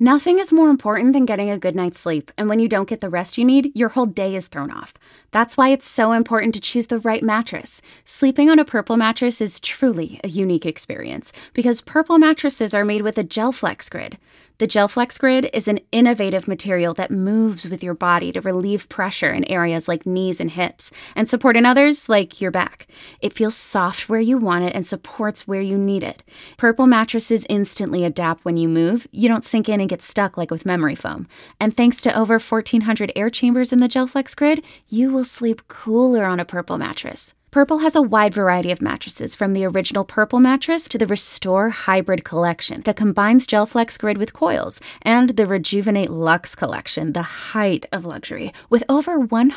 Nothing is more important than getting a good night's sleep, and when you don't get the rest you need, your whole day is thrown off. That's why it's so important to choose the right mattress. Sleeping on a Purple mattress is truly a unique experience, because Purple mattresses are made with a GelFlex Grid. The GelFlex Grid is an innovative material that moves with your body to relieve pressure in areas like knees and hips, and support in others like your back. It feels soft where you want it and supports where you need it. Purple mattresses instantly adapt when you move. You don't sink in and get stuck like with memory foam. And thanks to over 1,400 air chambers in the GelFlex Grid, you will sleep cooler on a Purple mattress. Purple has a wide variety of mattresses, from the original Purple mattress to the Restore Hybrid collection that combines GelFlex Grid with coils, and the Rejuvenate Luxe collection, the height of luxury, with over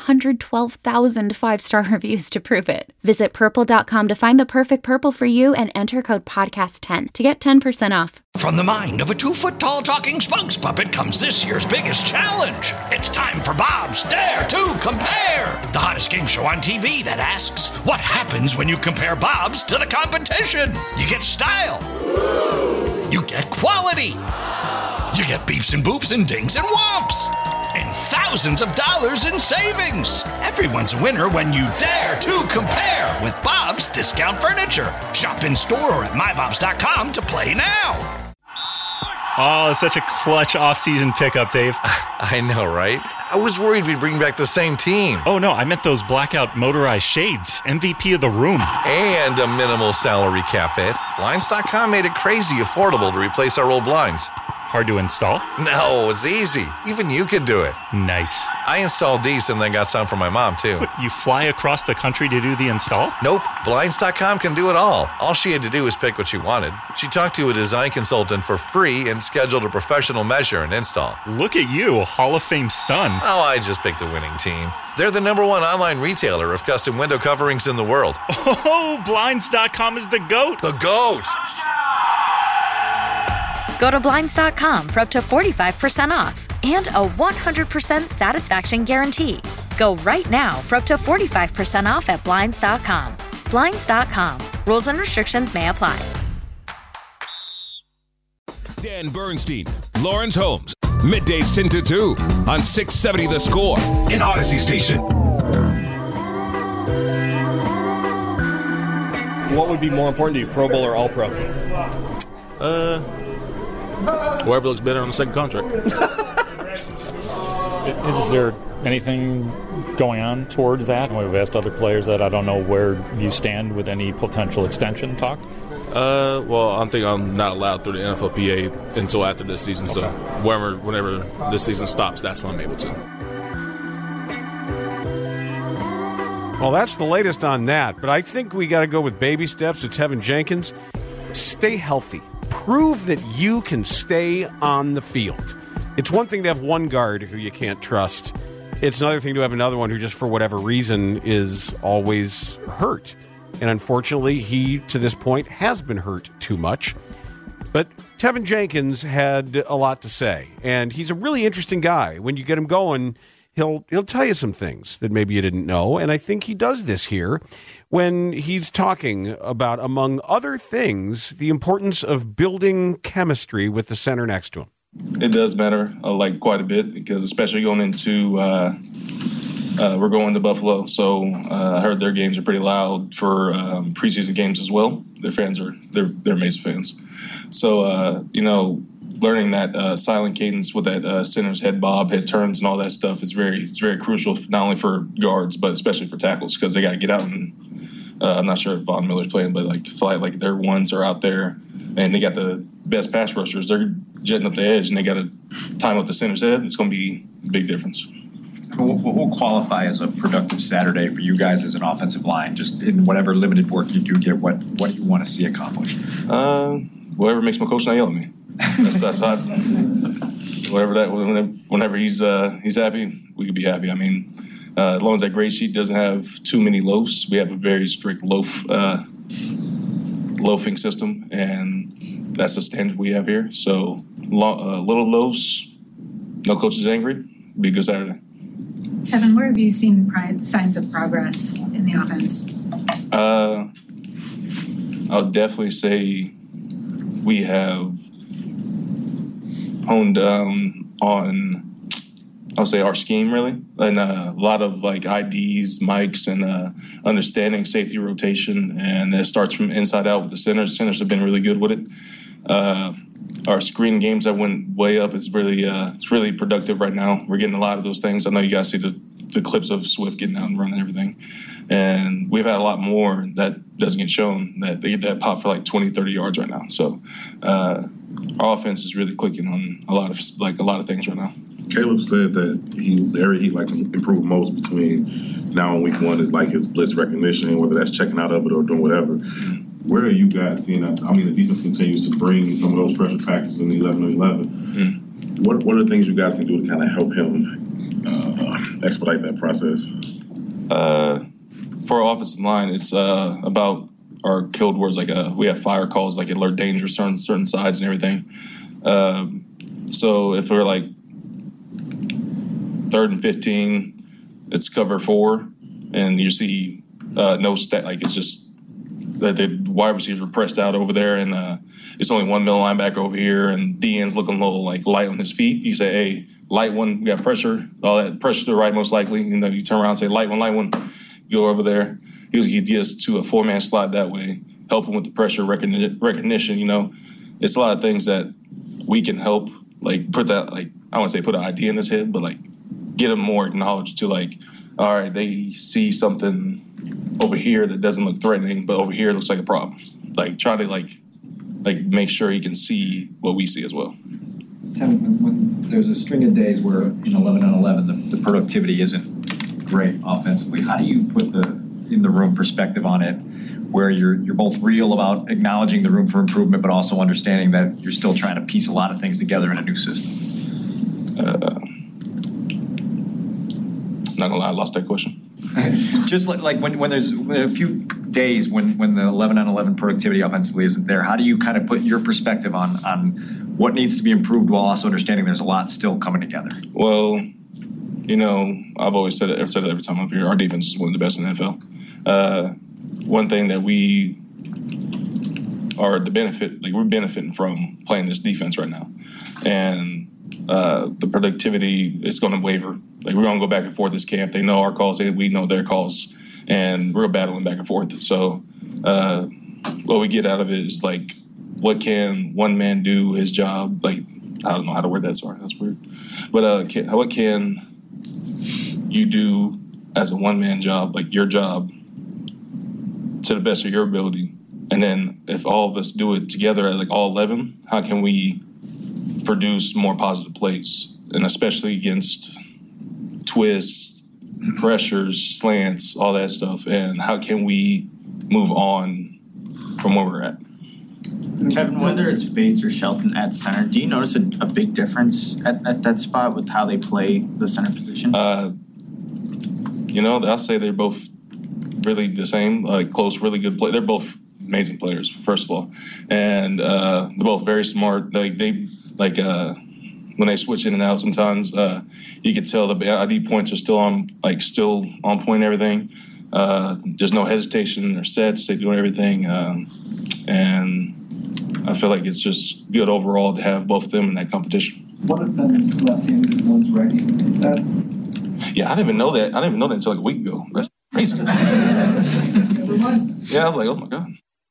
112,000 five-star reviews to prove it. Visit purple.com to find the perfect Purple for you and enter code podcast10 to get 10% off. From the mind of a 2-foot-tall talking spokes puppet comes this year's biggest challenge. It's time for Bob's Dare to Compare, the hottest game show on TV that asks, what happens when you compare Bob's to the competition? You get style. You get quality. You get beeps and boops and dings and whomps. And thousands of dollars in savings. Everyone's a winner when you dare to compare with Bob's Discount Furniture. Shop in store or at mybobs.com to play now. Oh, such a clutch off-season pickup, Dave. I know, right? I was worried we'd bring back the same team. Oh, no, I meant those blackout motorized shades. MVP of the room. And a minimal salary cap hit. Blinds.com made it crazy affordable to replace our old blinds. Hard to install? No, it's easy. Even you could do it. Nice. I installed these and then got some for my mom, too. What, you fly across the country to do the install? Nope. Blinds.com can do it all. All she had to do was pick what she wanted. She talked to a design consultant for free and scheduled a professional measure and install. Look at you, Hall of Fame son. Oh, I just picked the winning team. They're the #1 online retailer of custom window coverings in the world. Oh, Blinds.com is the GOAT. The GOAT! Go to Blinds.com for up to 45% off and a 100% satisfaction guarantee. Go right now for up to 45% off at Blinds.com. Blinds.com. Rules and restrictions may apply. Dan Bernstein, Lawrence Holmes, middays 10 to 2 on 670 The Score in Odyssey Station. What would be more important to you, Pro Bowl or All-Pro? Whoever looks better on the second contract. Is there anything going on towards that? We've asked other players that. I don't know where you stand with any potential extension talk. Well, I think I'm not allowed through the NFLPA until after this season. Okay. So whenever this season stops, that's when I'm able to. Well, that's the latest on that. But I think we got to go with baby steps to Tevin Jenkins. Stay healthy. Prove that you can stay on the field. It's one thing to have one guard who you can't trust. It's another thing to have another one who just for whatever reason is always hurt. And unfortunately, he, to this point, has been hurt too much. But Tevin Jenkins had a lot to say. And he's a really interesting guy. When you get him going, he'll tell you some things that maybe you didn't know. And I think he does this here when he's talking about, among other things, the importance of building chemistry with the center next to him. It does matter, quite a bit, because especially going into we're going to Buffalo, so I heard their games are pretty loud for preseason games as well. Their fans they're amazing fans. So learning that silent cadence with that center's head bob, head turns, and all that stuff is very crucial, not only for guards but especially for tackles, because they got to get out and I'm not sure if Von Miller's playing, but fly their ones are out there, and they got the best pass rushers. They're jetting up the edge, and they got to time up the center's head. It's going to be a big difference. What will qualify as a productive Saturday for you guys as an offensive line? Just in whatever limited work you do get, what do you want to see accomplished? Whatever makes my coach not yell at me. That's not, whenever he's happy, we could be happy. I mean, as long as that grade sheet doesn't have too many loafs, we have a very strict loafing system, and that's the standard we have here. So little loafs, no coach is angry, be a good Saturday. Tevin, where have you seen signs of progress in the offense? I'll definitely say we have honed on, I would say, our scheme, really. And a lot of, like, IDs, mics, and understanding safety rotation. And it starts from inside out with the centers. Centers have been really good with it. Our screen games that went way up is really it's really productive right now. We're getting a lot of those things. I know you guys see the clips of Swift getting out and running everything. And we've had a lot more that doesn't get shown that pop for like 20, 30 yards right now. So our offense is really clicking on a lot of things right now. Caleb said that the area he'd like to improve most between now and week one is like his blitz recognition, whether that's checking out of it or doing whatever. Where are you guys seeing that? I mean, the defense continues to bring some of those pressure packages in the 11-11. Mm-hmm. What are the things you guys can do to kind of help him expedite that process? For our offensive line, it's about our killed words. Like we have fire calls, like alert danger, certain sides and everything. So if we're like 3rd and 15, it's cover 4, and you see no stat. Like it's just that the wide receivers are pressed out over there, and it's only one middle linebacker over here, and DN's looking a little like light on his feet. You say, "Hey, light one, we got pressure. All that pressure to the right, most likely." And then you turn around and say, "Light one." Go over there. He gets to a 4-man slot that way, help him with the pressure recognition. You know, it's a lot of things that we can help. Like put that, like I wouldn't say put an idea in his head, but like get him more acknowledged to like, all right, they see something over here that doesn't look threatening, but over here looks like a problem. Like try to like make sure he can see what we see as well. Tim, when there's a string of days where in 11-on-11 the productivity isn't great offensively, how do you put the in the room perspective on it, where you're both real about acknowledging the room for improvement, but also understanding that you're still trying to piece a lot of things together in a new system? Not gonna lie, I lost that question. Just like when there's a few days when the 11-on-11 productivity offensively isn't there, how do you kind of put your perspective on what needs to be improved while also understanding there's a lot still coming together? Well, you know, I've always said it every time I'm here. Our defense is one of the best in the NFL. One thing that we are we're benefiting from playing this defense right now. And the productivity is going to waver. Like, we're going to go back and forth this camp. They know our calls, we know their calls, and we're battling back and forth. So what we get out of it is, like, what can one man do his job? Like, I don't know how to word that. Sorry, that's weird. But what can you do as a one-man job, like your job, to the best of your ability? And then if all of us do it together, like all 11, how can we produce more positive plays? And especially against twists, pressures, slants, all that stuff. And how can we move on from where we're at? Tevin, whether it's Bates or Shelton at center, do you notice a big difference at that spot with how they play the center position? You know, I'll say they're both really the same, like close, really good play. They're both amazing players, first of all. And they're both very smart. Like when they switch in and out sometimes, you can tell the ID points are still on point and everything. There's no hesitation in their sets. They're doing everything. And I feel like it's just good overall to have both of them in that competition. One of them is left-handed, one's right-handed. Is that? Yeah, I didn't even know that. I didn't even know that until like a week ago. That's crazy. Never mind. Yeah, I was like, oh my God.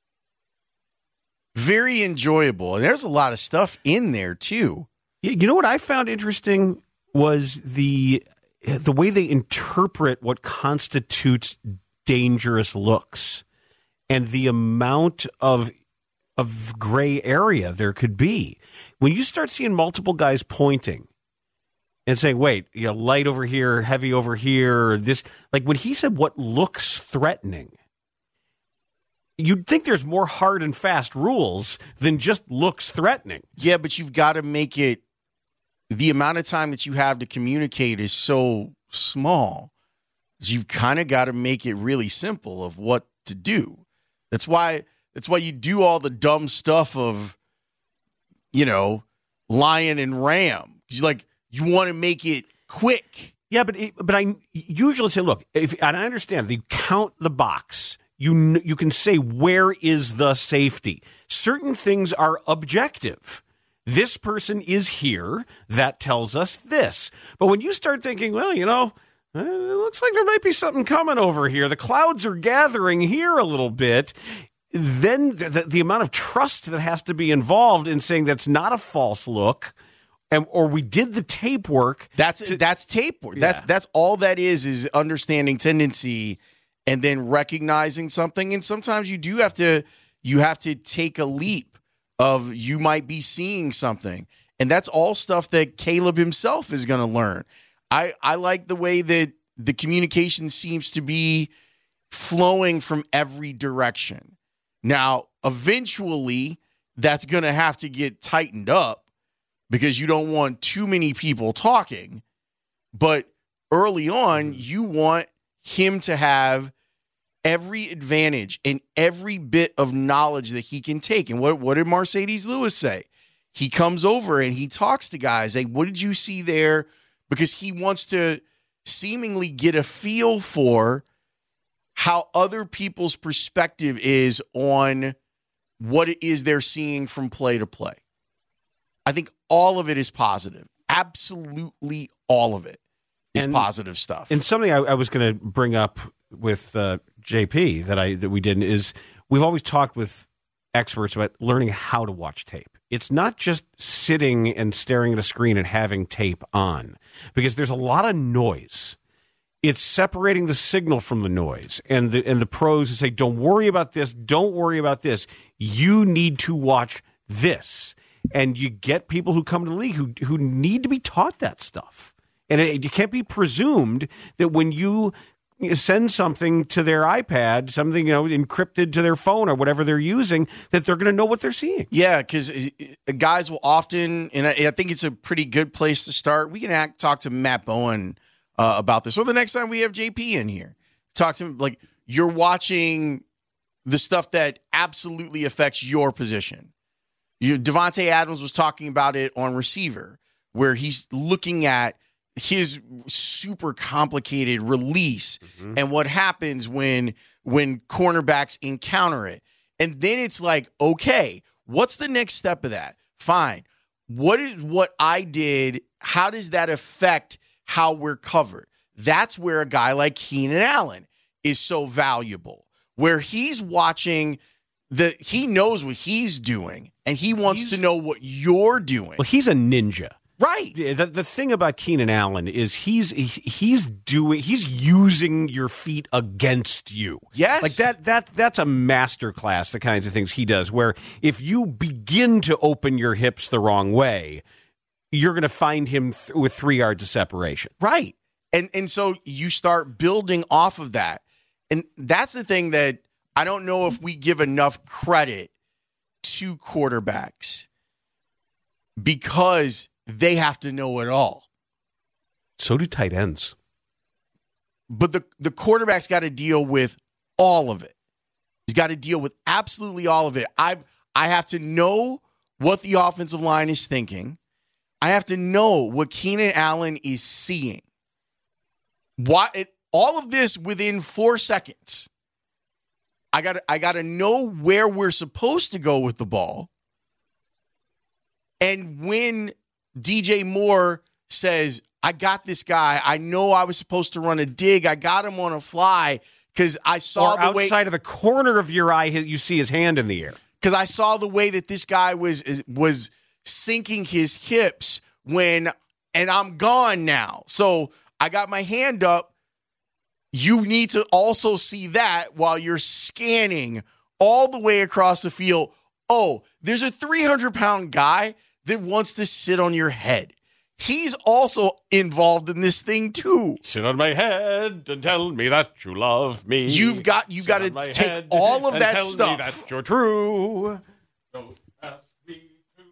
Very enjoyable. And there's a lot of stuff in there too. You know what I found interesting was the way they interpret what constitutes dangerous looks and the amount of gray area there could be. When you start seeing multiple guys pointing and saying, wait, you know, light over here, heavy over here, or this, like when he said what looks threatening, you'd think there's more hard and fast rules than just looks threatening. Yeah, but you've got to make it, the amount of time that you have to communicate is so small. You've kind of got to make it really simple of what to do. That's why you do all the dumb stuff of, you know, lion and ram. You want to make it quick. Yeah, but I usually say, look, and I understand, you count the box. You can say, where is the safety? Certain things are objective. This person is here. That tells us this. But when you start thinking, well, it looks like there might be something coming over here. The clouds are gathering here a little bit. Then the amount of trust that has to be involved in saying that's not a false look, or we did the tape work. That's tape work. Yeah. That's all that is understanding tendency and then recognizing something. And sometimes you do have to take a leap of you might be seeing something. And that's all stuff that Caleb himself is going to learn. I like the way that the communication seems to be flowing from every direction. Now, eventually, that's going to have to get tightened up because you don't want too many people talking. But early on, you want him to have every advantage and every bit of knowledge that he can take. And what did Mercedes Lewis say? He comes over and he talks to guys. Like, what did you see there? Because he wants to seemingly get a feel for how other people's perspective is on what it is they're seeing from play to play. I think all of it is positive. Absolutely all of it is positive stuff. And something I was going to bring up with JP that we didn't is we've always talked with experts about learning how to watch tape. It's not just sitting and staring at a screen and having tape on, because there's a lot of noise. It's separating the signal from the noise, and the pros who say, "Don't worry about this. Don't worry about this. You need to watch this." And you get people who come to the league who need to be taught that stuff, and you can't be presumed that when you send something to their iPad, something encrypted to their phone or whatever they're using, that they're going to know what they're seeing. Yeah, because guys will often, and I think it's a pretty good place to start. We can talk to Matt Bowen about this, or the next time we have JP in here, talk to him like you're watching the stuff that absolutely affects your position. Devontae Adams was talking about it on receiver, where he's looking at his super complicated release and what happens when cornerbacks encounter it. And then it's like, okay, what's the next step of that? Fine. What is what I did? How does that affect how we're covered? That's where a guy like Keenan Allen is so valuable, where he's watching he knows what he's doing and he wants to know what you're doing. Well, he's a ninja. Right. The thing about Keenan Allen is he's using your feet against you. Yes. Like that's a masterclass, the kinds of things he does, where if you begin to open your hips the wrong way, you're going to find him with 3 yards of separation. Right. And so you start building off of that. And that's the thing that I don't know if we give enough credit to quarterbacks, because they have to know it all. So do tight ends. But the quarterback's got to deal with all of it. He's got to deal with absolutely all of it. I have to know what the offensive line is thinking. I have to know what Keenan Allen is seeing. All of this within 4 seconds. I got to know where we're supposed to go with the ball. And when DJ Moore says, I got this guy, I know I was supposed to run a dig, I got him on a fly because I saw the way outside of the corner of your eye, you see his hand in the air. Because I saw the way that this guy was sinking his hips and I'm gone now. So I got my hand up. You need to also see that while you're scanning all the way across the field. Oh, there's a 300-pound guy that wants to sit on your head. He's also involved in this thing too. Sit on my head and tell me that you love me. You got to take all of that stuff. Me that you're true. Don't ask me to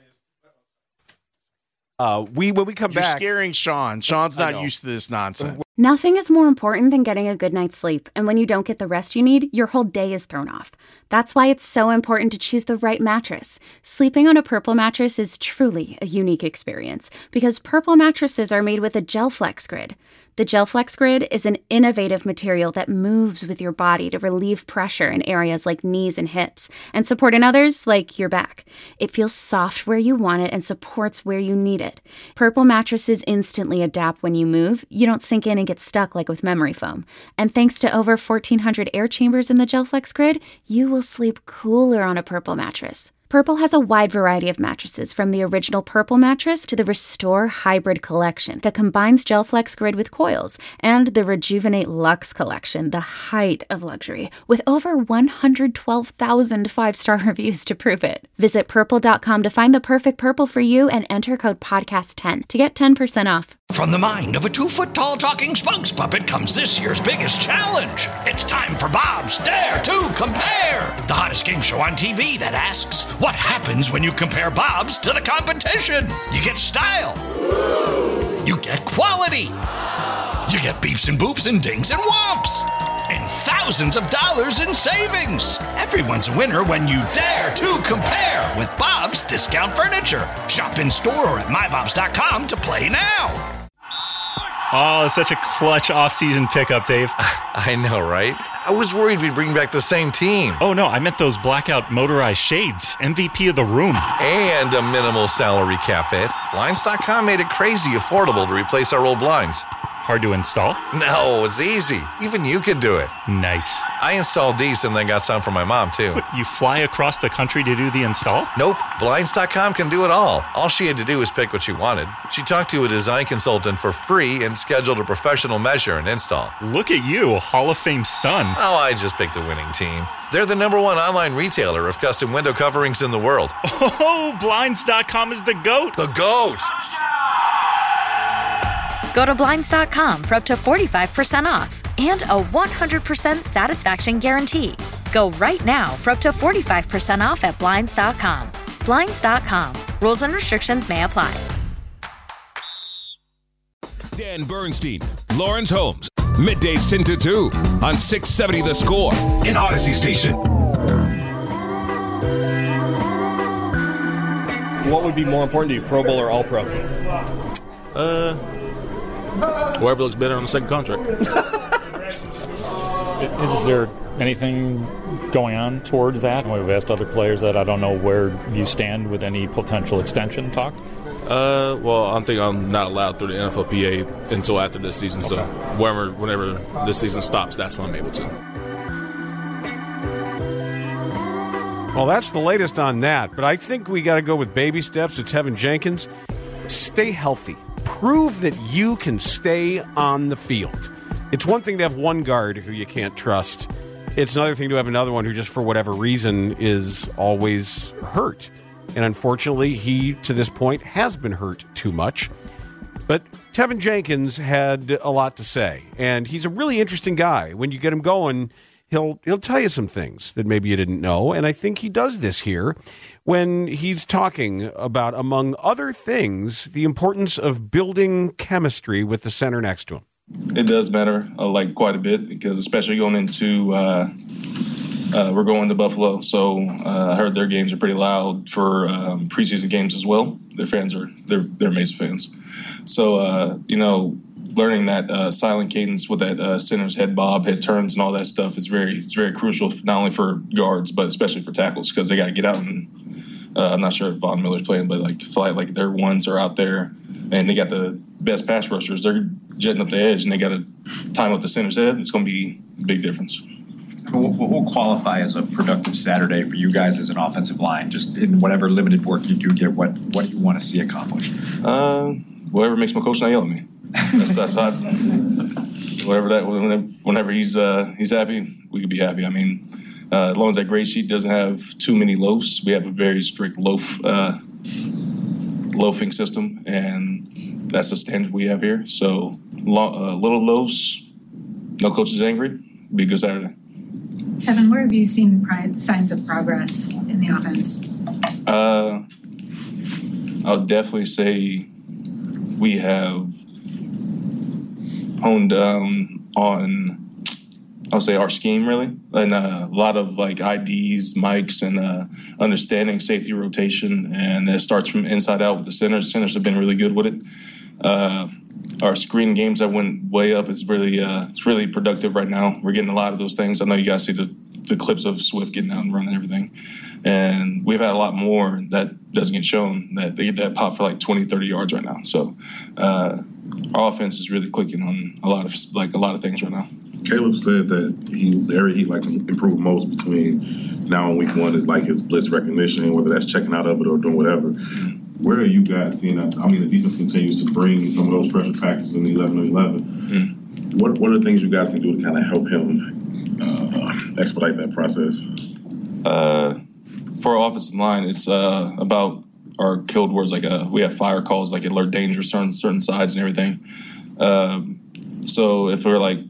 moralize. When we come back, you're scaring Sean. Sean's not used to this nonsense. Nothing is more important than getting a good night's sleep, and when you don't get the rest you need, your whole day is thrown off. That's why it's so important to choose the right mattress. Sleeping on a Purple mattress is truly a unique experience because Purple mattresses are made with a GelFlex Grid. The GelFlex Grid is an innovative material that moves with your body to relieve pressure in areas like knees and hips and support in others like your back. It feels soft where you want it and supports where you need it. Purple mattresses instantly adapt when you move. You don't sink in and get stuck like with memory foam. And thanks to over 1,400 air chambers in the GelFlex Grid, you will sleep cooler on a Purple mattress. Purple has a wide variety of mattresses, from the original Purple mattress to the Restore Hybrid collection that combines GelFlex Grid with coils, and the Rejuvenate Luxe collection, the height of luxury, with over 112,000 five-star reviews to prove it. Visit Purple.com to find the perfect Purple for you and enter code podcast10 to get 10% off. From the mind of a 2-foot-tall talking spokes puppet comes this year's biggest challenge. It's time for Bob's Dare to Compare, the hottest game show on TV that asks, what happens when you compare Bob's to the competition? You get style. You get quality. You get beeps and boops and dings and whomps. And thousands of dollars in savings. Everyone's a winner when you dare to compare with Bob's Discount Furniture. Shop in store or at mybobs.com to play now. Oh, such a clutch off-season pickup, Dave. I know, right? I was worried we'd bring back the same team. Oh, no, I meant those blackout motorized shades. MVP of the room. And a minimal salary cap hit. Blinds.com made it crazy affordable to replace our old blinds. Hard to install? No, it's easy. Even you could do it. Nice. I installed these and then got some for my mom, too. What, you fly across the country to do the install? Nope. Blinds.com can do it all. All she had to do was pick what she wanted. She talked to a design consultant for free and scheduled a professional measure and install. Look at you, Hall of Fame son. Oh, I just picked the winning team. They're the #1 online retailer of custom window coverings in the world. Oh, Blinds.com is the GOAT. The GOAT! Go to Blinds.com for up to 45% off and a 100% satisfaction guarantee. Go right now for up to 45% off at Blinds.com. Blinds.com. Rules and restrictions may apply. Dan Bernstein, Lawrence Holmes, middays 10 to 2 on 670 The Score in Odyssey Station. What would be more important to you, Pro Bowl or All-Pro? Whoever looks better on the second contract. Is there anything going on towards that? We've asked other players that. I don't know where you stand with any potential extension talk. Well, I think I'm not allowed through the NFLPA until after this season. So whenever this season stops, that's when I'm able to. Well, that's the latest on that. But I think we got to go with baby steps to Tevin Jenkins. Stay healthy. Prove that you can stay on the field. It's one thing to have one guard who you can't trust. It's another thing to have another one who just for whatever reason is always hurt. And unfortunately, he, to this point, has been hurt too much. But Tevin Jenkins had a lot to say. And he's a really interesting guy. When you get him going, he'll tell you some things that maybe you didn't know. And I think he does this here when he's talking about, among other things, the importance of building chemistry with the center next to him. It does matter, quite a bit, because especially going into we're going to Buffalo, so I heard their games are pretty loud for preseason games as well. Their fans they're amazing fans. So learning that silent cadence with that center's head bob, head turns, and all that stuff is very crucial, not only for guards but especially for tackles, because they got to get out and I'm not sure if Von Miller's playing, but their ones are out there, and they got the best pass rushers. They're jetting up the edge, and they got to time up the center's head. It's going to be a big difference. What will qualify as a productive Saturday for you guys as an offensive line? Just in whatever limited work you do get, what do you want to see accomplished? Whatever makes my coach not yell at me. That's hot. Whenever he's happy, we can be happy. I mean, as long as that grade sheet doesn't have too many loafs, we have a very strict loafing system, and that's the standard we have here. So little loafs, no coach is angry, be a good Saturday. Tevin, where have you seen signs of progress in the offense? I would definitely say we have honed on, I would say, our scheme really, and a lot of like IDs, mics, and understanding safety rotation, and it starts from inside out with the centers. Centers have been really good with it. Our screen games that went way up is really it's really productive right now. We're getting a lot of those things. I know you guys see the clips of Swift getting out and running everything, and we've had a lot more that doesn't get shown that they get that pop for like 20, 30 yards right now. So our offense is really clicking on a lot of things right now. Caleb said that the area he'd like to improve most between now and week one is like his blitz recognition, whether that's checking out of it or doing whatever. Where are you guys seeing that? I mean, the defense continues to bring some of those pressure packages in the 11-11. What are the things you guys can do to kind of help him expedite that process? For our offensive line, it's about our killed words. Like we have fire calls, like alert danger, certain sides and everything. So if we're like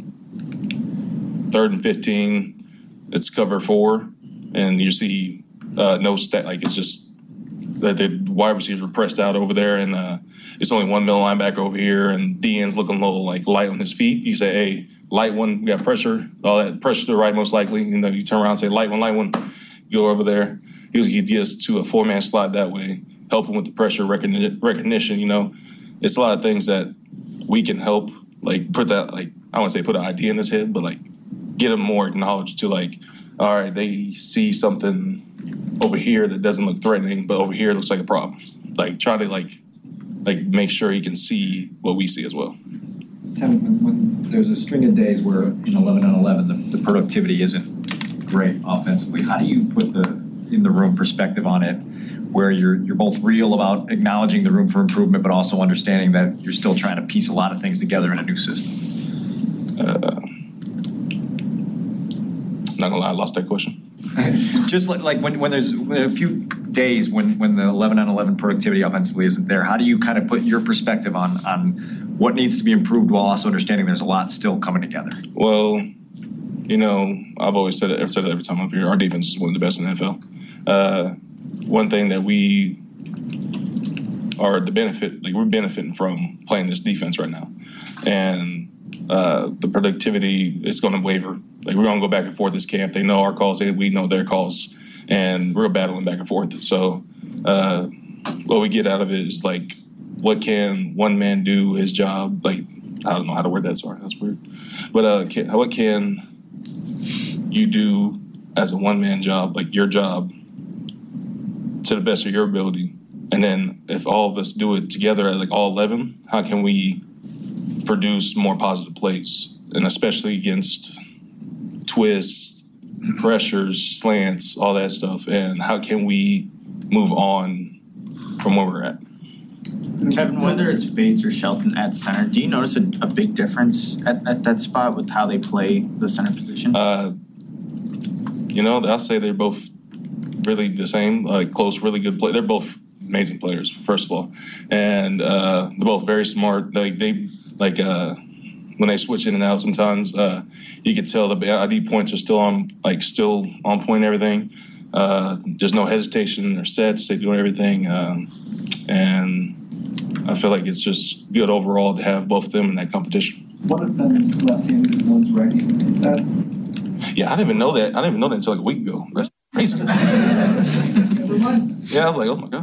3rd and 15, it's cover 4, and you see no stat. Like it's just that the wide receivers are pressed out over there, and it's only one middle linebacker over here, and DN's looking a little like light on his feet. You say, "Hey, light one, we got pressure." All that pressure to the right, most likely. And then you turn around and say, "Light one, go over there." He gets to a 4-man slide that way, help him with the pressure recognition. You know, it's a lot of things that we can help. Like put that, like I wouldn't say put an idea in his head, but like get him more acknowledged to like, all right, they see something over here that doesn't look threatening, but over here looks like a problem. Like try to like make sure he can see what we see as well. Tim, when there's a string of days where in 11-on-11 the productivity isn't great offensively, how do you put the in the room perspective on it, where you're both real about acknowledging the room for improvement, but also understanding that you're still trying to piece a lot of things together in a new system? Not gonna lie, I lost that question. Just like when there's a few days when the 11-on-11 productivity offensively isn't there, how do you kind of put your perspective on what needs to be improved while also understanding there's a lot still coming together? Well, you know, I've said it every time I'm up here. Our defense is one of the best in the NFL. One thing that we are we're benefiting from playing this defense right now, and the productivity is going to waver. Like we're going to go back and forth this camp. They know our calls, we know their calls, and we're battling back and forth. So what we get out of it is like, what can one man do his job? Like I don't know how to word that. Sorry, that's weird. But what can you do as a one-man job, like your job, to the best of your ability? And then if all of us do it together, like all 11, how can we produce more positive plays? And especially against twists, pressures, slants, all that stuff. And how can we move on from where we're at? Tevin, whether it's Bates or Shelton at center, do you notice a big difference at that spot with how they play the center position? You know, I'll say they're both really the same, like close, really good play. They're both amazing players, first of all, and they're both very smart. Like when they switch in and out, sometimes you can tell the ID points are still on point and everything. There's no hesitation or sets. They do everything, and I feel like it's just good overall to have both of them in that competition. One of them is left-handed, one's right-handed. Is that? Yeah, I didn't even know that. I didn't even know that until like a week ago. That's crazy. Never mind. Yeah, I was like, oh my God.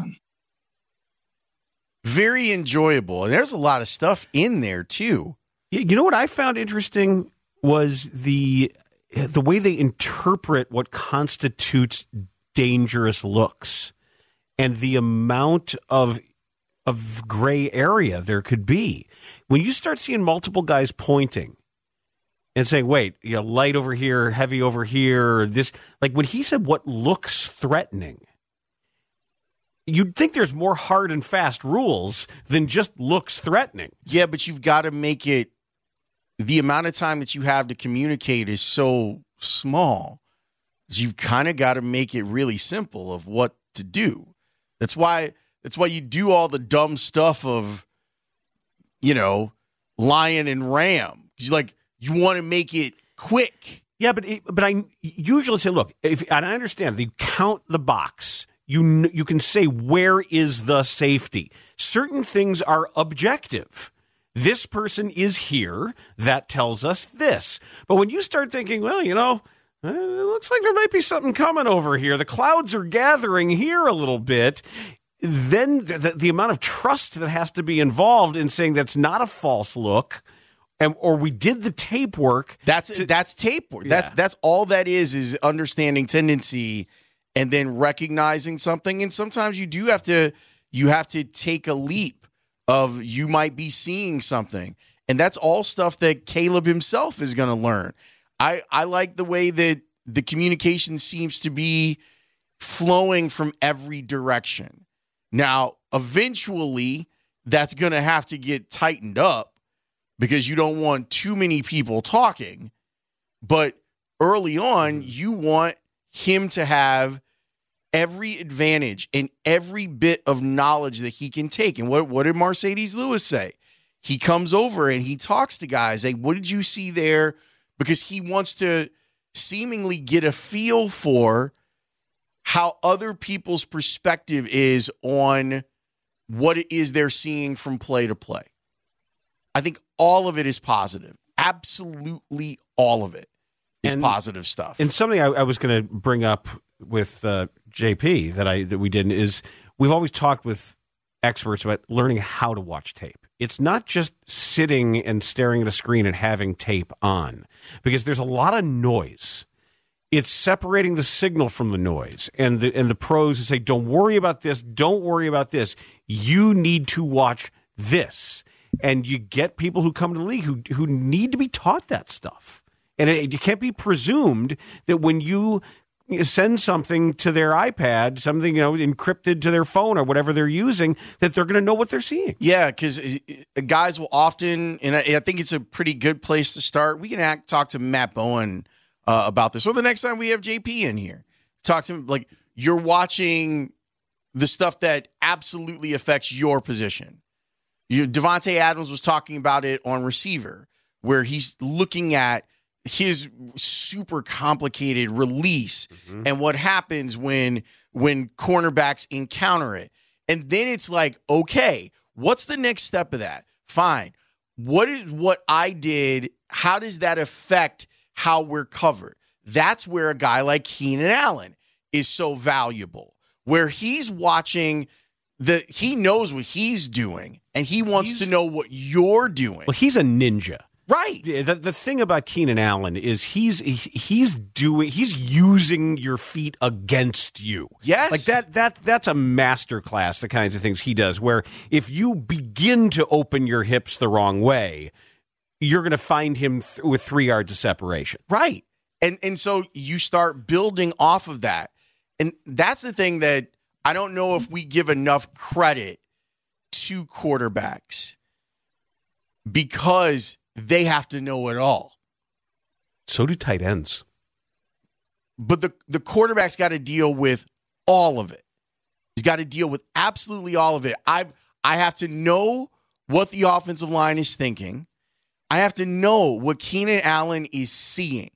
Very enjoyable. And there's a lot of stuff in there too. You know what I found interesting was the way they interpret what constitutes dangerous looks and the amount of gray area there could be. When you start seeing multiple guys pointing and saying, wait, light over here, heavy over here, this, like when he said what looks threatening, you'd think there's more hard and fast rules than just looks threatening. Yeah, but you've got to make it, the amount of time that you have to communicate is so small. You've kind of got to make it really simple of what to do. That's why you do all the dumb stuff of, lion and ram. You want to make it quick. Yeah, but I usually say, look, and I understand, you count the box. You can say, where is the safety? Certain things are objective. this person is here. That tells us this. But when you start thinking, well, it looks like there might be something coming over here. The clouds are gathering here a little bit. Then the amount of trust that has to be involved in saying that's not a false look, or we did the tape work. That's tape work. Yeah. That's all that is understanding tendency and then recognizing something. And sometimes you have to take a leap of you might be seeing something. And that's all stuff that Caleb himself is going to learn. I like the way that the communication seems to be flowing from every direction. Now, eventually, that's going to have to get tightened up because you don't want too many people talking. But early on, you want him to have every advantage and every bit of knowledge that he can take. And what did Mercedes Lewis say? He comes over and he talks to guys. Like, what did you see there? Because he wants to seemingly get a feel for how other people's perspective is on what it is they're seeing from play to play. I think all of it is positive. Absolutely all of it is positive stuff. And something I was going to bring up with JP that we didn't is we've always talked with experts about learning how to watch tape. It's not just sitting and staring at a screen and having tape on, because there's a lot of noise. It's separating the signal from the noise. And the pros say, don't worry about this. Don't worry about this. You need to watch this. And you get people who come to the league who need to be taught that stuff. And it can't be presumed that when you send something to their iPad, something encrypted to their phone or whatever they're using, that they're going to know what they're seeing. Yeah, because guys will often, and I think it's a pretty good place to start. We can talk to Matt Bowen about this. Or the next time we have JP in here, talk to him like you're watching the stuff that absolutely affects your position. Devontae Adams was talking about it on receiver, where he's looking at his super complicated release and what happens when cornerbacks encounter it. And then it's like, okay, what's the next step of that? Fine. What is what I did? How does that affect how we're covered? That's where a guy like Keenan Allen is so valuable, where he's watching he knows what he's doing and he wants to know what you're doing. Well, he's a ninja. Right. The thing about Keenan Allen is he's using your feet against you. Yes. Like that's a master class, the kinds of things he does, where if you begin to open your hips the wrong way, you're going to find him with 3 yards of separation. Right. And so you start building off of that. And that's the thing that I don't know if we give enough credit to quarterbacks, because they have to know it all. So do tight ends. But the quarterback's got to deal with all of it. He's got to deal with absolutely all of it. I have to know what the offensive line is thinking. I have to know what Keenan Allen is seeing.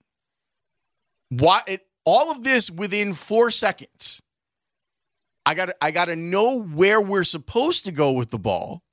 All of this within 4 seconds. I got to know where we're supposed to go with the ball.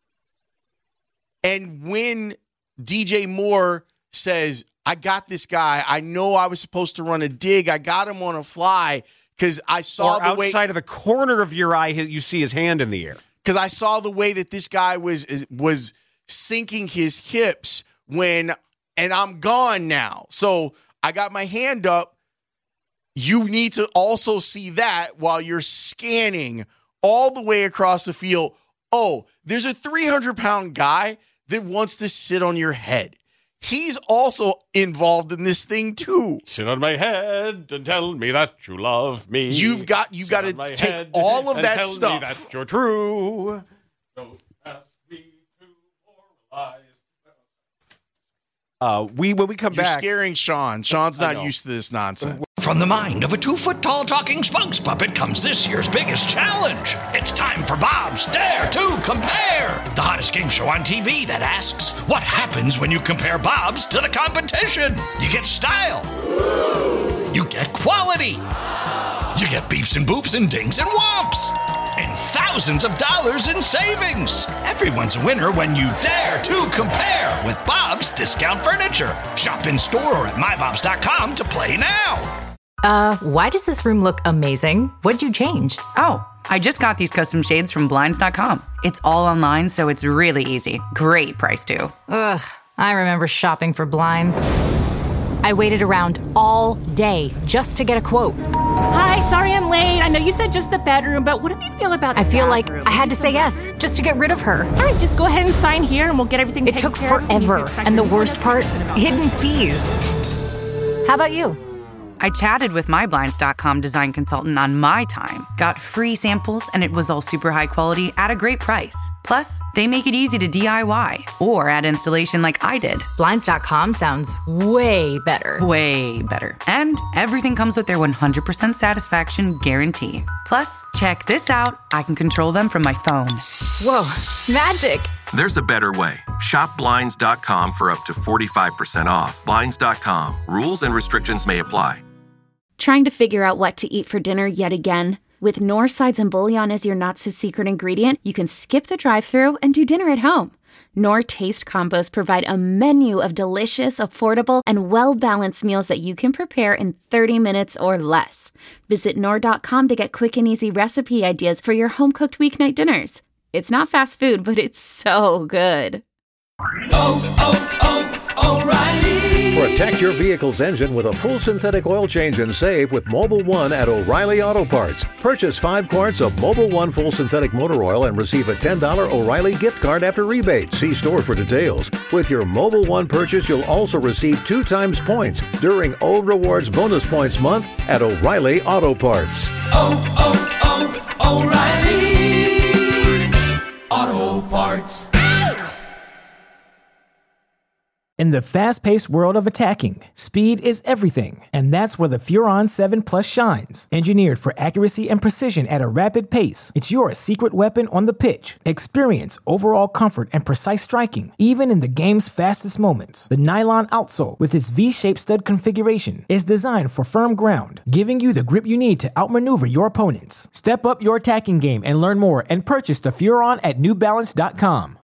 And when DJ Moore says, I got this guy, I know I was supposed to run a dig, I got him on a fly because I saw the way outside of the corner of your eye, you see his hand in the air. Because I saw the way that this guy was sinking his hips and I'm gone now. So I got my hand up. You need to also see that while you're scanning all the way across the field. Oh, there's a 300-pound guy that wants to sit on your head. He's also involved in this thing too. Sit on my head and tell me that you love me. You've got to take all of that stuff. Me that you're true. Don't ask me to moralize. When we come back, you're scaring Sean. Sean's not used to this nonsense. From the mind of a 2-foot-tall talking spokes puppet comes this year's biggest challenge. It's time for Bob's Dare to Compare, the hottest game show on TV that asks, what happens when you compare Bob's to the competition? You get style. You get quality. You get beeps and boops and dings and whomps. In thousands of dollars in savings. Everyone's a winner when you dare to compare with Bob's Discount Furniture. Shop in store or at mybobs.com to play now. Why does this room look amazing? What'd you change? Oh, I just got these custom shades from Blinds.com. It's all online, so it's really easy. Great price, too. Ugh, I remember shopping for blinds. I waited around all day just to get a quote. Hi, sorry I'm late. I know you said just the bedroom, but what do you feel about the I feel bathroom? like I had to say yes just to get rid of her. All right, just go ahead and sign here and we'll get everything It taken took care of. forever, and the worst part, hidden fees. How about you? I chatted with my Blinds.com design consultant on my time, got free samples, and it was all super high quality at a great price. Plus, they make it easy to DIY or add installation like I did. Blinds.com sounds way better. Way better. And everything comes with their 100% satisfaction guarantee. Plus, check this out. I can control them from my phone. Whoa, magic. There's a better way. Shop Blinds.com for up to 45% off. Blinds.com. Rules and restrictions may apply. Trying to figure out what to eat for dinner yet again? With Knorr sides and bouillon as your not-so-secret ingredient, you can skip the drive-thru and do dinner at home. Knorr Taste Combos provide a menu of delicious, affordable, and well-balanced meals that you can prepare in 30 minutes or less. Visit Knorr.com to get quick and easy recipe ideas for your home-cooked weeknight dinners. It's not fast food, but it's so good. O'Reilly. Protect your vehicle's engine with a full synthetic oil change and save with Mobil 1 at O'Reilly Auto Parts. Purchase 5 quarts of Mobil 1 full synthetic motor oil and receive a $10 O'Reilly gift card after rebate. See store for details. With your Mobil 1 purchase, you'll also receive 2 times points during O Rewards Bonus Points Month at O'Reilly Auto Parts. O'Reilly Auto Parts. In the fast-paced world of attacking, speed is everything, and that's where the Furon 7 Plus shines. Engineered for accuracy and precision at a rapid pace, it's your secret weapon on the pitch. Experience overall comfort and precise striking, even in the game's fastest moments. The nylon outsole, with its V-shaped stud configuration, is designed for firm ground, giving you the grip you need to outmaneuver your opponents. Step up your attacking game and learn more and purchase the Furon at NewBalance.com.